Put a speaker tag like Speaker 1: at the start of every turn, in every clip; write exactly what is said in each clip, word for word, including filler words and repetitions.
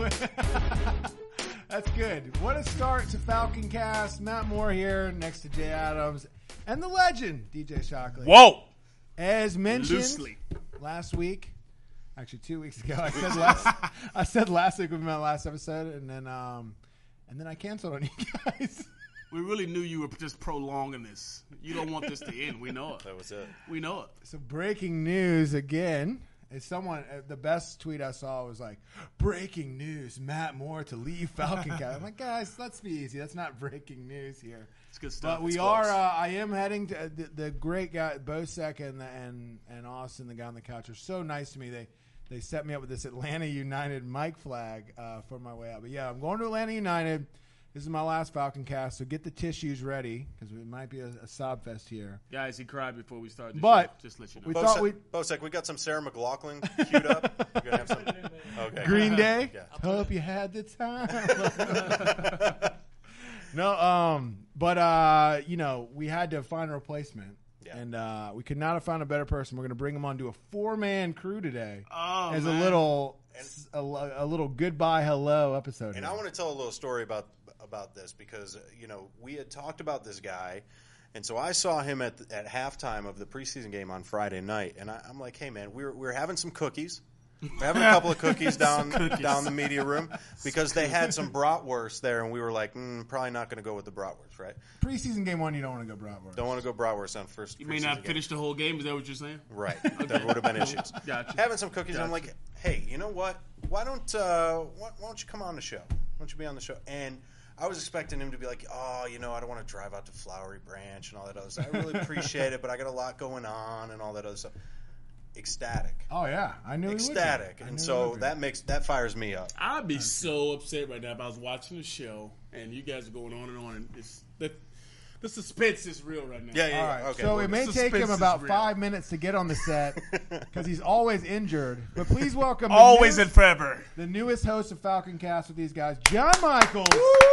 Speaker 1: That's good. What a start to Falcon Cast. Matt Moore here next to Jay Adams and the legend, D J Shockley.
Speaker 2: Whoa!
Speaker 1: As mentioned
Speaker 2: Loosely.
Speaker 1: last week, actually two weeks ago, I said last I said last week would be my last episode, and then um, and then I canceled on you guys.
Speaker 2: We really knew you were just prolonging this. You don't want this to end. We know it.
Speaker 3: That was it.
Speaker 2: We know it.
Speaker 1: So breaking news again. Is someone uh, the best tweet I saw was like, breaking news, Matt Moore to leave Falcon Cast. I'm like, guys, let's be easy. That's not breaking news here.
Speaker 2: It's good stuff.
Speaker 1: But we
Speaker 2: It's
Speaker 1: are.
Speaker 2: close.
Speaker 1: Uh, I am heading to uh, the, the great guy, Bosek and the, and and Austin, the guy on the couch, are so nice to me. They they set me up with this Atlanta United mic flag uh, for my way out. But yeah, I'm going to Atlanta United. This is my last Falcon Cast, so get the tissues ready because it might be a, a sob fest here.
Speaker 2: Guys, he cried before we started the
Speaker 1: But
Speaker 2: show. Just let you know.
Speaker 1: we
Speaker 3: Bosek,
Speaker 1: thought we
Speaker 3: Bosek, we got some Sarah McLachlan queued up. We're gonna have some. Okay.
Speaker 1: Green Day.
Speaker 3: Yeah.
Speaker 1: Hope you had the time. no, um, but uh, you know, we had to find a replacement,
Speaker 3: Yeah.
Speaker 1: and uh, we could not have found a better person. We're going to bring him on to a four-man crew today
Speaker 2: Oh,
Speaker 1: as
Speaker 2: man.
Speaker 1: a little, a, a little goodbye, hello episode.
Speaker 3: And
Speaker 1: here.
Speaker 3: I want to tell a little story about about this because uh, you know we had talked about this guy, and so I saw him at the, at halftime of the preseason game on Friday night, and I, I'm like, hey man, we we're we we're having some cookies. We're having a couple of cookies down
Speaker 2: Cookies.
Speaker 3: down the media room because they had some bratwurst there, and we were like, mm, probably not going to go with the bratwurst, right?
Speaker 1: preseason game one, you don't want to go Bratwurst.
Speaker 3: Don't want to go bratwurst on first.
Speaker 2: You may
Speaker 3: preseason
Speaker 2: not
Speaker 3: game.
Speaker 2: finish the whole game. Is that what you're saying?
Speaker 3: Right. There would have been issues.
Speaker 2: Gotcha.
Speaker 3: Having some cookies, and I'm
Speaker 2: Gotcha.
Speaker 3: like, hey, you know what? Why don't uh, why, why don't you come on the show? Why don't you be on the show? And I was expecting him to be like, oh, you know, I don't want to drive out to Flowery Branch and all that other stuff. I really appreciate it, but I got a lot going on and all that other stuff. Ecstatic.
Speaker 1: Oh yeah, I knew
Speaker 3: Ecstatic.
Speaker 1: He would be. I
Speaker 3: And
Speaker 1: knew he
Speaker 3: so
Speaker 1: would be.
Speaker 3: that makes that fires me up.
Speaker 2: I'd be so upset right now if I was watching the show and you guys are going on and on. And it's, the, the suspense is real right now.
Speaker 3: Yeah, yeah,
Speaker 1: All
Speaker 3: yeah.
Speaker 1: right,
Speaker 3: Okay.
Speaker 1: so
Speaker 3: well,
Speaker 1: it may
Speaker 2: suspense
Speaker 1: take him
Speaker 2: is
Speaker 1: about
Speaker 2: real.
Speaker 1: five minutes to get on the set because he's always injured. But please welcome the
Speaker 2: Always
Speaker 1: newest-
Speaker 2: and forever.
Speaker 1: the newest host of Falcon Cast with these guys, John Michaels,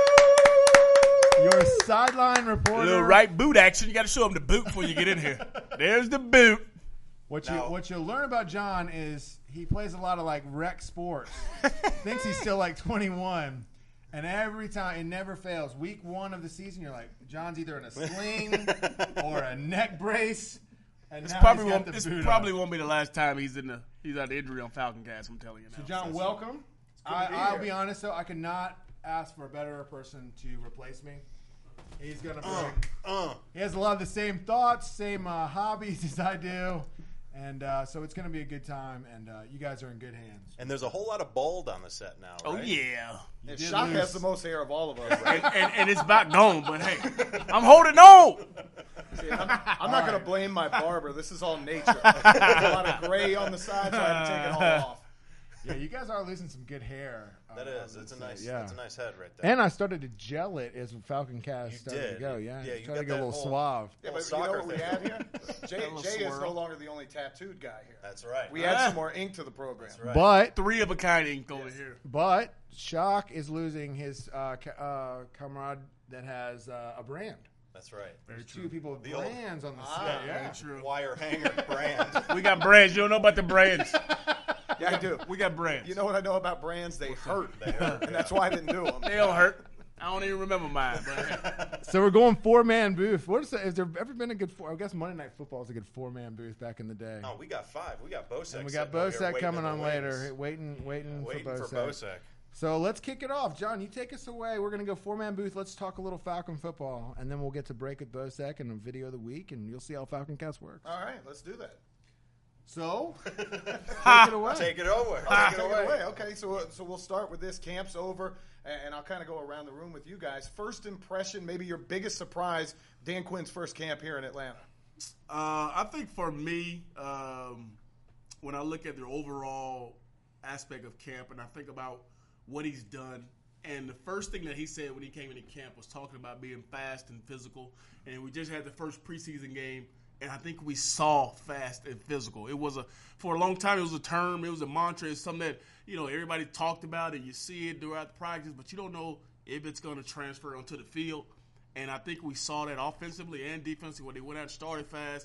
Speaker 1: your sideline
Speaker 2: A
Speaker 1: reporter.
Speaker 2: little right boot action. You got to show him the boot before you get in here. There's the boot.
Speaker 1: What you
Speaker 3: Now-
Speaker 1: what you'll learn about John is he plays a lot of like rec sports. Thinks he's still like twenty-one, and every time it never fails. Week one of the season, you're like, John's either in a sling or a neck brace. And
Speaker 2: This
Speaker 1: now
Speaker 2: probably
Speaker 1: he's got
Speaker 2: won't.
Speaker 1: the
Speaker 2: This
Speaker 1: boot
Speaker 2: probably
Speaker 1: on.
Speaker 2: won't be the last time he's in the he's out of injury on Falcon Cast. I'm telling you now.
Speaker 1: So John,
Speaker 2: So-
Speaker 1: welcome.
Speaker 4: to
Speaker 1: I,
Speaker 4: be
Speaker 1: I'll
Speaker 4: here.
Speaker 1: be honest though, I could not ask for a better person to replace me. He's gonna bring.
Speaker 3: Uh, uh.
Speaker 1: He has a lot of the same thoughts, same uh, hobbies as I do, and uh, so it's going to be a good time. And uh, you guys are in good hands.
Speaker 3: And there's a whole lot of bald on the set now,
Speaker 2: Oh
Speaker 3: right?
Speaker 2: yeah.
Speaker 4: And
Speaker 1: did
Speaker 4: Shock
Speaker 1: lose.
Speaker 4: has the most hair of all of us, right?
Speaker 2: and, and, and it's about gone, but hey, I'm holding on.
Speaker 4: See, I'm, I'm not going to blame my barber. This is all nature. There's a lot of gray on the sides, so I had to take it all off.
Speaker 1: Yeah, you guys are losing some good hair. uh,
Speaker 3: That is.
Speaker 1: on
Speaker 3: It's a
Speaker 1: this
Speaker 3: nice.
Speaker 1: side. Yeah.
Speaker 3: That's a nice head right there.
Speaker 1: And I started to gel it as Falcon Cast
Speaker 3: You
Speaker 1: started
Speaker 3: did.
Speaker 1: to go. Yeah,
Speaker 3: Yeah, you
Speaker 1: trying
Speaker 3: got
Speaker 1: to get a
Speaker 3: that
Speaker 1: little
Speaker 3: whole-
Speaker 1: suave.
Speaker 4: Yeah,
Speaker 3: Little
Speaker 4: but you know
Speaker 3: soccer
Speaker 4: what we
Speaker 3: thing.
Speaker 4: had here? Jay,
Speaker 2: little
Speaker 4: Jay is no
Speaker 2: swirl.
Speaker 4: longer the only tattooed guy here.
Speaker 3: That's right.
Speaker 4: We add
Speaker 2: Ah.
Speaker 4: some more ink to the program.
Speaker 3: That's right.
Speaker 1: But
Speaker 2: Three of a kind ink over here.
Speaker 1: but Shock is losing his uh, ca- uh, comrade that has uh, a brand.
Speaker 3: That's right.
Speaker 2: Very
Speaker 1: Two people with
Speaker 3: The old-
Speaker 1: brands on the
Speaker 4: Ah,
Speaker 1: set. Yeah.
Speaker 2: Very true.
Speaker 3: Wire hanger brand.
Speaker 2: We got brands. You don't know about the brands.
Speaker 4: Yeah, I do.
Speaker 2: We got brands.
Speaker 4: You know what I know about brands? They hurt.
Speaker 3: They hurt,
Speaker 4: And that's why I didn't do them.
Speaker 2: they don't hurt. I don't even remember mine. But hey.
Speaker 1: So we're going four man booth. What is that? Has there ever been a good four? I guess Monday Night Football is a good four man booth back in the day.
Speaker 3: Oh, we got five. We got Bosek.
Speaker 1: and we got
Speaker 3: sitting over here
Speaker 1: Bosek
Speaker 3: waiting
Speaker 1: coming
Speaker 3: in the
Speaker 1: on
Speaker 3: wings.
Speaker 1: later, waiting, waiting,
Speaker 3: Waiting
Speaker 1: for
Speaker 3: for
Speaker 1: Bosek.
Speaker 3: Bosek.
Speaker 1: So let's kick it off, John. You take us away. We're gonna go four man booth. Let's talk a little Falcon football, and then we'll get to break with Bosek and a video of the week, and you'll see how Falcon Cast works.
Speaker 4: All right, let's do that.
Speaker 1: So take it away.
Speaker 3: Take it over.
Speaker 4: Take
Speaker 3: Take
Speaker 4: it
Speaker 3: it away.
Speaker 4: away. Okay, so uh, so we'll start with this. Camp's over, and and I'll kind of go around the room with you guys. First impression, maybe your biggest surprise, Dan Quinn's first camp here in Atlanta.
Speaker 2: Uh, I think for me, um, when I look at the overall aspect of camp and I think about what he's done, and the first thing that he said when he came into camp was talking about being fast and physical, and we just had the first preseason game, and I think we saw fast and physical. It was a for a long time. It was a term. It was a mantra. It's something that you know everybody talked about, and you see it throughout the practice, but you don't know if it's going to transfer onto the field. And I think we saw that offensively and defensively when they went out and started fast.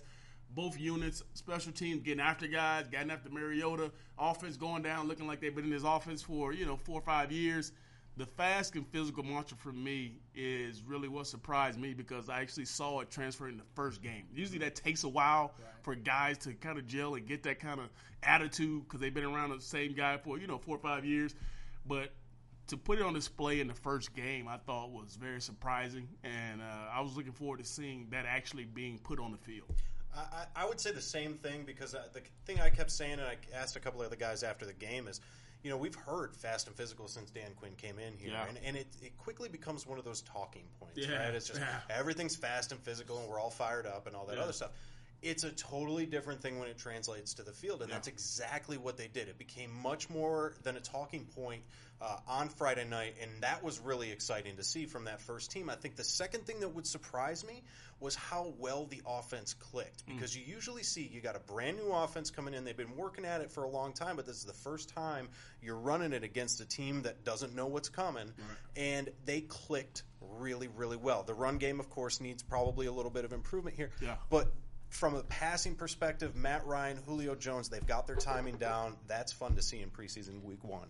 Speaker 2: both units, special teams getting after guys, getting after Mariota, offense going down, looking like they've been in this offense for, you know, four or five years. The fast and physical marcher for me is really what surprised me because I actually saw it transfer in the first game. Usually that takes a while right. for guys to kind of gel and get that kind of attitude because they've been around the same guy for, you know, four or five years. But to put it on display in the first game I thought was very surprising, and uh, I was looking forward to seeing that actually being put on the field.
Speaker 3: I, I would say the same thing because the thing I kept saying, and I asked a couple of other guys after the game, is, you know, we've heard fast and physical since Dan Quinn came in here,
Speaker 2: yeah.
Speaker 3: and, and it, it quickly becomes one of those talking points,
Speaker 2: yeah.
Speaker 3: right? It's just
Speaker 2: yeah.
Speaker 3: everything's fast and physical, and we're all fired up and all that
Speaker 2: yeah.
Speaker 3: other stuff. It's a totally different thing when it translates to the field, and
Speaker 2: yeah.
Speaker 3: that's exactly what they did. It became much more than a talking point uh, on Friday night, and that was really exciting to see from that first team. I think the second thing that would surprise me was how well the offense clicked, because mm. you usually see you got a brand new offense coming in. They've been working at it for a long time, but this is the first time you're running it against a team that doesn't know what's coming,
Speaker 2: right.
Speaker 3: and they clicked really, really well. The run game, of course, needs probably a little bit of improvement here,
Speaker 2: yeah.
Speaker 3: but from a passing perspective, Matt Ryan, Julio Jones, they've got their timing down. That's fun to see in preseason week one.